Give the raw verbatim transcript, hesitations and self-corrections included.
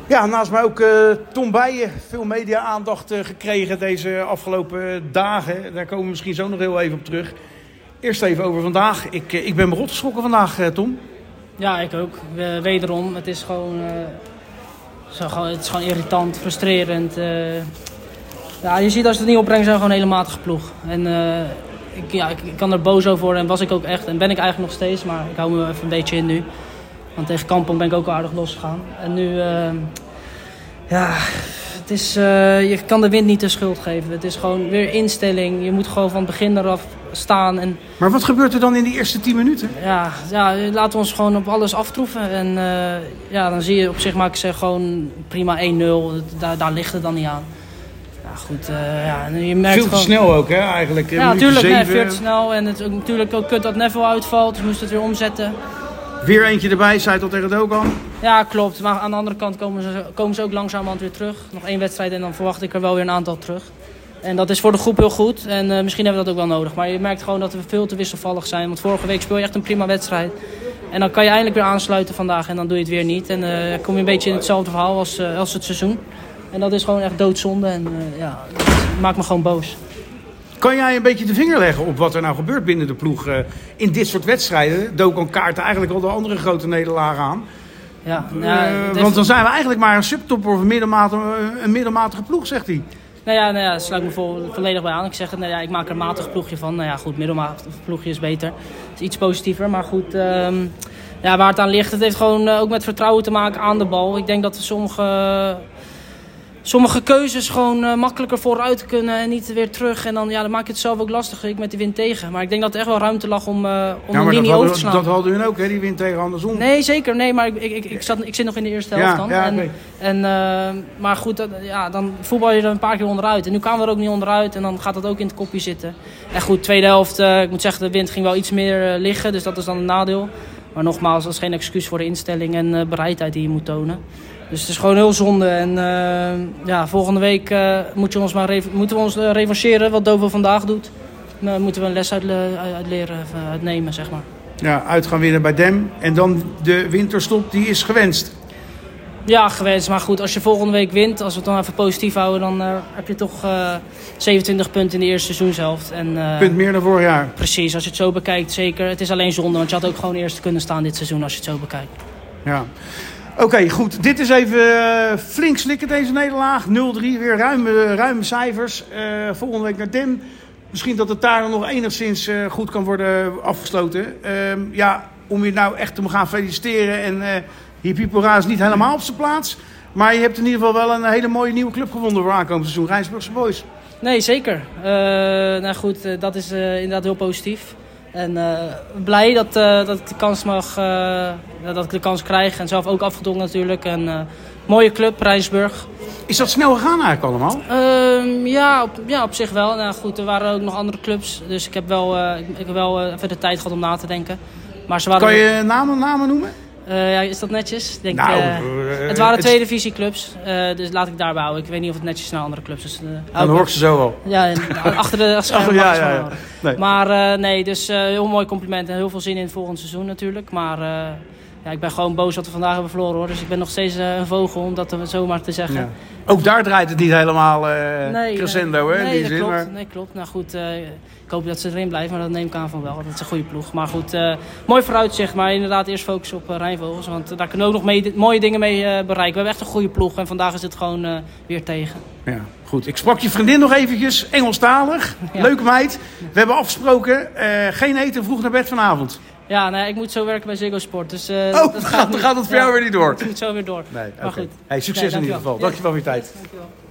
Ja, naast mij ook uh, Tom Beijen. Veel media-aandacht uh, gekregen deze afgelopen dagen. Daar komen we misschien zo nog heel even op terug. Eerst even over vandaag. Ik, uh, ik ben me rot geschrokken vandaag, uh, Tom. Ja, ik ook. Uh, wederom. Het is gewoon, uh, zo, gewoon, het is gewoon irritant, frustrerend. Uh, ja, je ziet als het er niet opbrengt, zijn we gewoon een hele matige ploeg. En uh, ik, ja, ik, ik kan er boos over worden en was ik ook echt. En ben ik eigenlijk nog steeds, maar ik hou me even een beetje in nu. Want tegen Kampong ben ik ook aardig losgegaan. En nu, uh, ja, het is, uh, je kan de wind niet de schuld geven. Het is gewoon weer instelling. Je moet gewoon van het begin eraf staan. En, maar wat gebeurt er dan in die eerste tien minuten? Ja, ja, laten we ons gewoon op alles aftroeven. En uh, ja, dan zie je op zich, maak ik zeg gewoon prima één nul. Daar, daar ligt het dan niet aan. Ja, goed. Uh, ja, en je merkt veel te gewoon... snel ook, hè, eigenlijk. Ja, natuurlijk. Nee, veel te snel. En het is natuurlijk ook kut dat Neville uitvalt. Dus moest het weer omzetten. Weer eentje erbij, zei tot tegen Dogan. Ja, klopt. Maar aan de andere kant komen ze, komen ze ook langzamerhand weer terug. Nog één wedstrijd en dan verwacht ik er wel weer een aantal terug. En dat is voor de groep heel goed. En uh, misschien hebben we dat ook wel nodig. Maar je merkt gewoon dat we veel te wisselvallig zijn. Want vorige week speel je echt een prima wedstrijd. En dan kan je eindelijk weer aansluiten vandaag en dan doe je het weer niet. En uh, dan kom je een beetje in hetzelfde verhaal als, uh, als het seizoen. En dat is gewoon echt doodzonde. En uh, ja, dat maakt me gewoon boos. Kan jij een beetje de vinger leggen op wat er nou gebeurt binnen de ploeg uh, in dit soort wedstrijden? Dogan kaart eigenlijk al de andere grote nederlagen aan. Ja, nou, uh, want heeft... dan zijn we eigenlijk maar een subtopper of een middelmatige, een middelmatige ploeg, zegt hij. Nou ja, nou ja, daar sluit ik me vo- volledig bij aan. Ik zeg, nou ja, ik maak er een matig ploegje van. Nou ja, goed, middelmatig ploegje is beter. Het is iets positiever, maar goed. Um, ja, waar het aan ligt, het heeft gewoon uh, ook met vertrouwen te maken aan de bal. Ik denk dat we sommige... Uh, Sommige keuzes gewoon uh, makkelijker vooruit kunnen en niet weer terug. En dan, ja, dan maak je het zelf ook lastig. Ik met die wind tegen. Maar ik denk dat er echt wel ruimte lag om, uh, om ja, een linie over te slaan. Dat hadden we ook, hè, die wind tegen andersom. Nee, zeker. Nee, maar ik, ik, ik, zat, ik zit nog in de eerste helft ja, dan. Ja, en, nee. en, uh, maar goed, dat, ja, dan voetbal je er een paar keer onderuit. En nu kwamen we er ook niet onderuit. En dan gaat dat ook in het kopje zitten. En goed, tweede helft. Uh, ik moet zeggen, de wind ging wel iets meer uh, liggen. Dus dat is dan een nadeel. Maar nogmaals, dat is geen excuus voor de instelling en uh, bereidheid die je moet tonen. Dus het is gewoon heel zonde. En uh, ja, volgende week uh, moet je ons maar re- moeten we ons uh, revancheren wat Dovo vandaag doet. Dan moeten we een les uit, uh, uit leren, uh, uitnemen, zeg maar. Ja, uit gaan winnen bij Dem. En dan de winterstop, die is gewenst. Ja, gewenst. Maar goed, als je volgende week wint, als we het dan even positief houden, dan uh, heb je toch uh, zevenentwintig punten in de eerste seizoenshelft. En, uh, Punt meer dan vorig jaar. Precies, als je het zo bekijkt, zeker. Het is alleen zonde, want je had ook gewoon eerst kunnen staan dit seizoen als je het zo bekijkt. Ja. Oké, okay, goed. Dit is even uh, flink slikken deze nederlaag. nul drie, weer ruime, ruime cijfers. Uh, volgende week naar Dem. Misschien dat het daar nog enigszins uh, goed kan worden afgesloten. Uh, ja, om je nou echt te gaan feliciteren. En uh, hier Pipora is niet helemaal op zijn plaats. Maar je hebt in ieder geval wel een hele mooie nieuwe club gevonden voor aankomend seizoen. Rijnsburgse Boys. Nee, zeker. Uh, nou goed, uh, dat is uh, inderdaad heel positief. En uh, blij dat, uh, dat ik de kans mag, uh, dat ik de kans krijg. En zelf ook afgedwongen natuurlijk. En uh, mooie club, Rijnsburg. Is dat snel gegaan eigenlijk allemaal? Uh, ja, op, ja, op zich wel. Nou goed, er waren ook nog andere clubs. Dus ik heb wel, uh, ik, ik heb wel uh, even de tijd gehad om na te denken. Maar ze waren kan je namen, namen noemen? Uh, ja, is dat netjes? Denk, nou, uh, uh, het waren het... twee divisieclubs, uh, dus laat ik daarbij houden. Ik weet niet of het netjes is naar andere clubs. Dus, uh, dan hoor ik ze zo wel. Ja, achter de schermen. ja, ja, ja. Nee. Maar uh, nee, dus uh, heel mooi compliment en heel veel zin in het volgende seizoen natuurlijk. Maar uh, ja, ik ben gewoon boos dat we vandaag hebben verloren, hoor. Dus ik ben nog steeds uh, een vogel, om dat zomaar te zeggen. Ja. Ook daar draait het niet helemaal uh, nee, crescendo, hè? Nee, die dat zin, klopt. maar... Nee, klopt. Nou goed, uh, ik hoop dat ze erin blijven, maar dat neem ik aan van wel. Dat is een goede ploeg. Maar goed, uh, mooi vooruitzicht. Maar inderdaad eerst focussen op uh, Rijnvogels. Want uh, daar kunnen we ook nog mee, mooie dingen mee uh, bereiken. We hebben echt een goede ploeg en vandaag is het gewoon uh, weer tegen. Ja, goed. Ik sprak je vriendin nog eventjes, Engelstalig. Ja. Leuke meid. We hebben afgesproken, uh, geen eten, vroeg naar bed vanavond. Ja, nee, ik moet zo werken bij Ziggo Sport. Dus, uh, oh, dat gaat, dan gaat het voor ja, jou weer niet door. Het moet zo weer door. Nee, maar okay. goed. Hey, succes nee, in ieder geval. Ja. Dankjewel voor je tijd. Dankjewel.